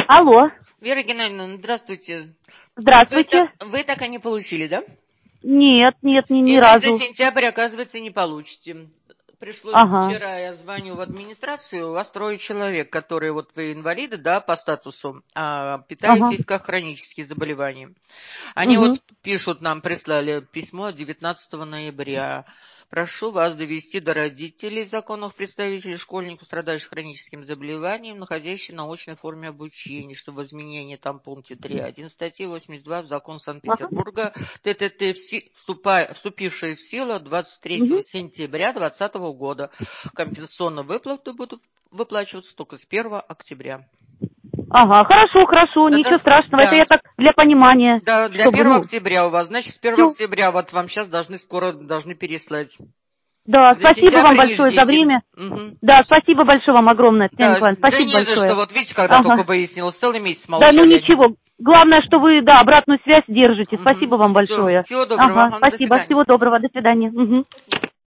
Алло, Вера Геннадьевна, здравствуйте. здравствуйте. Вы так и не получили, да? Нет, ни И вы за разу. сентябрь, оказывается, не получите. Пришлось Ага, вчера, я звоню в администрацию, у вас 3 человек, которые, вот вы инвалиды, да, по статусу, ага, питаетесь как хронические заболевания. Они угу, вот пишут нам, прислали письмо 19 ноября. Прошу вас довести до родителей, законных представителей школьников, страдающих хроническим заболеванием, находящихся на очной форме обучения, что в изменении там пункте 3.1 статьи 82 в закон ага, Санкт-Петербурга ТТТ, вступившие в силу 23 угу. сентября 2020 года. Компенсационные выплаты будут выплачиваться только с 1 октября. Ага, хорошо, ничего страшного. Это Да, я так для понимания, да, для чтобы, 1 октября у вас. Значит, с 1 все. октября вот вам сейчас скоро должны переслать. Да, За спасибо вам сентябрь не большое за ждите. время. Мгм. Да, спасибо большое вам огромное, Татьяна Да, Николаевна. да Спасибо не за что. большое. Вот видите, когда только Ага. выяснилось, целый месяц Да, ну молчали они. ничего. Главное, что вы, да, обратную связь держите. Спасибо вам Все, большое. всего доброго. Ага, Ага, до спасибо. свидания. Всего доброго. До свидания. Угу.